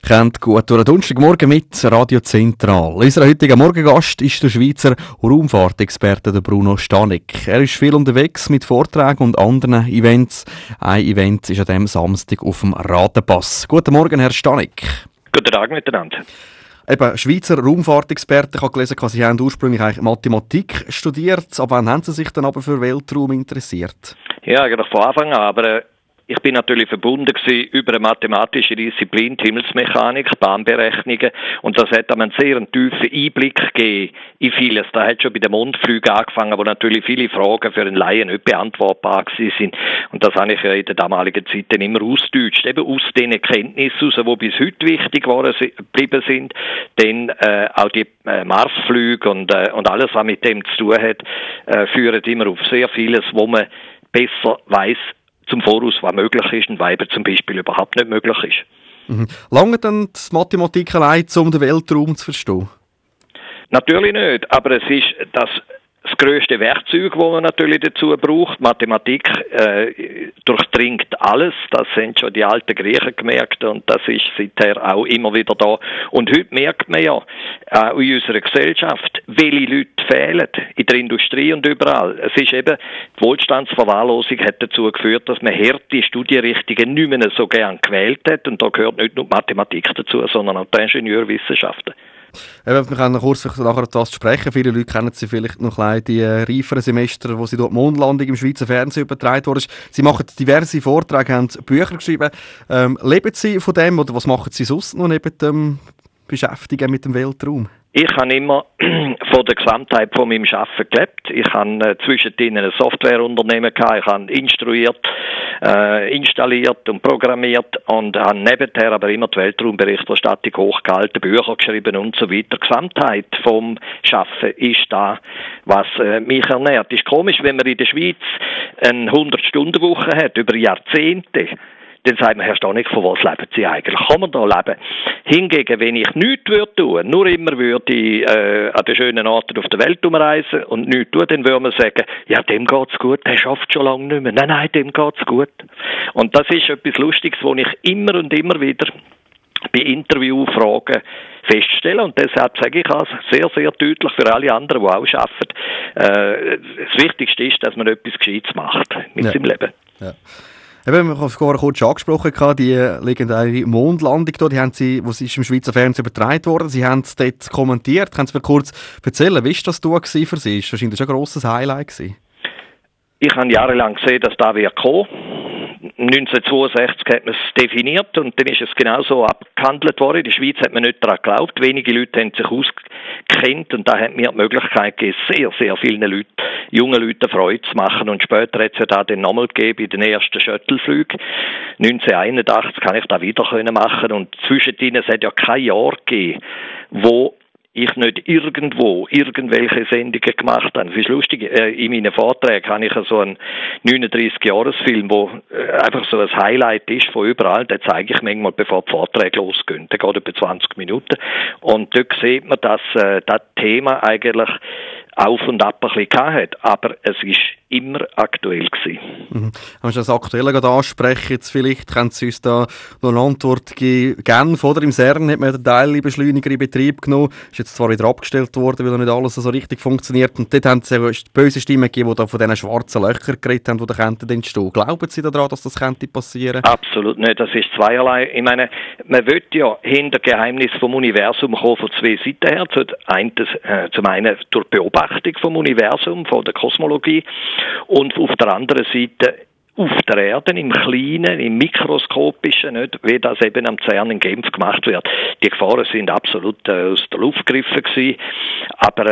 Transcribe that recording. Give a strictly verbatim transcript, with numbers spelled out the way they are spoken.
Kennt gut durch den Donnerstagmorgen mit Radio Zentral. Unser heutiger Morgengast ist der Schweizer Raumfahrtexperte Bruno Stanek. Er ist viel unterwegs mit Vorträgen und anderen Events. Ein Event ist an diesem Samstag auf dem Ratenpass. Guten Morgen, Herr Stanek. Guten Tag miteinander. Eben, Schweizer Raumfahrtexperte, ich habe gelesen, Sie haben ursprünglich eigentlich Mathematik studiert. Aber wann haben Sie sich dann aber für Weltraum interessiert? Ja, eigentlich von Anfang an, aber ich bin natürlich verbunden gewesen über eine mathematische Disziplin, die Himmelsmechanik, Bahnberechnungen, und das hat einen sehr tiefen Einblick gegeben in vieles. Da hat schon bei den Mondflügen angefangen, wo natürlich viele Fragen für einen Laien nicht beantwortbar gewesen sind. Und das habe ich ja in der damaligen Zeit dann immer ausgedeutscht, eben aus den Kenntnissen, die bis heute wichtig geblieben sind, denn äh, auch die äh, Marsflüge und, äh, und alles, was mit dem zu tun hat, äh, führen immer auf sehr vieles, wo man besser weiss, zum Voraus, was möglich ist und was eben zum Beispiel überhaupt nicht möglich ist. Mhm. Lange dann die Mathematik allein, um den Weltraum zu verstehen? Natürlich nicht, aber es ist das, das grösste Werkzeug, das man natürlich dazu braucht. Mathematik äh, durchdringt alles, das haben schon die alten Griechen gemerkt und das ist seither auch immer wieder da. Und heute merkt man ja äh, in unserer Gesellschaft, welche Leute fehlen, in der Industrie und überall. Es ist eben, die Wohlstandsverwahrlosung hat dazu geführt, dass man harte Studienrichtungen nicht mehr so gern gewählt hat und da gehört nicht nur die Mathematik dazu, sondern auch die Ingenieurwissenschaften. Eben, wir können kurz nachher das sprechen. Viele Leute kennen Sie vielleicht noch ein die reiferen Semester, wo Sie dort die Mondlandung im Schweizer Fernsehen übertragen wurde. Sie machen diverse Vorträge, haben Bücher geschrieben. Ähm, leben Sie von dem oder was machen Sie sonst noch neben dem Beschäftigen mit dem Weltraum? Ich habe immer von der Gesamtheit von meinem Arbeiten gelebt. Ich habe äh, zwischendrin ein Softwareunternehmen gehabt. Ich habe instruiert, äh, installiert und programmiert und habe nebenher aber immer die Weltraumberichterstattung hochgehalten, Bücher geschrieben und so weiter. Die Gesamtheit vom Arbeiten ist da, was äh, mich ernährt. Es ist komisch, wenn man in der Schweiz eine hundert-Stunden-Woche hat, über Jahrzehnte. Dann sagt man, Herr Stanek, von was leben Sie eigentlich? Kann man da leben? Hingegen, wenn ich nichts würde tun, nur immer würde ich äh, an den schönen Orten auf der Welt umreisen und nichts tun, dann würde man sagen, ja, dem geht's gut, der schafft schon lange nicht mehr. Nein, nein, dem geht's gut. Und das ist etwas Lustiges, was ich immer und immer wieder bei Interviewfragen feststelle. Und deshalb sage ich also sehr, sehr deutlich für alle anderen, die auch arbeiten, äh, das Wichtigste ist, dass man etwas Gescheites macht mit ja. seinem Leben. Ja. Eben, wir haben es vorher kurz angesprochen, die legendäre Mondlandung, die haben Sie, wo sie ist im Schweizer Fernsehen übertragen worden. Sie haben es dort kommentiert. Können Sie mir kurz erzählen, wie war das für Sie? Das war wahrscheinlich ein grosses Highlight gewesen. Ich habe jahrelang gesehen, dass da wird kommen. neunzehnhundertzweiundsechzig hat man es definiert und dann ist es genauso abgehandelt worden. In der Schweiz hat man nicht daran geglaubt. Wenige Leute haben sich ausgekennt und da hat mir die Möglichkeit gegeben, sehr, sehr vielen Leuten, jungen Leuten Freude zu machen. Und später hat es ja da den nochmal gegeben in den ersten Shuttleflügen. neunzehnhunderteinundachtzig kann ich da wieder machen und zwischendrin, es hat ja kein Jahr gegeben, wo ich nicht irgendwo irgendwelche Sendungen gemacht habe. Das ist lustig, in meinen Vorträgen habe ich so einen neununddreißig-Jahres-Film, wo einfach so ein Highlight ist von überall. Den zeige ich manchmal, bevor die Vorträge losgehen. Der geht etwa zwanzig Minuten. Und dort sieht man, dass äh, das Thema eigentlich auf und ab ein bisschen gehabt hat. Aber es ist immer aktuell gewesen. Mhm. Wenn Sie das Aktuelle gerade ansprechen, jetzt vielleicht können Sie uns da noch eine Antwort geben. Genf, oder? Im CERN hat man den Teilbeschleuniger in Betrieb genommen. Ist jetzt zwar wieder abgestellt worden, weil nicht alles so richtig funktioniert. Und dort haben Sie böse Stimmen gegeben, die da von diesen schwarzen Löchern geredet haben, die da könnten entstehen. Glauben Sie daran, dass das könnte passieren? Absolut nicht. Das ist zweierlei. Ich meine, man will ja hinter Geheimnis vom Universum kommen von zwei Seiten her. Zum einen durch die Beobachtung vom Universum, von der Kosmologie, und auf der anderen Seite auf der Erde, im Kleinen, im Mikroskopischen, nicht, wie das eben am CERN in Genf gemacht wird. Die Gefahren sind absolut äh, aus der Luft gegriffen gewesen, aber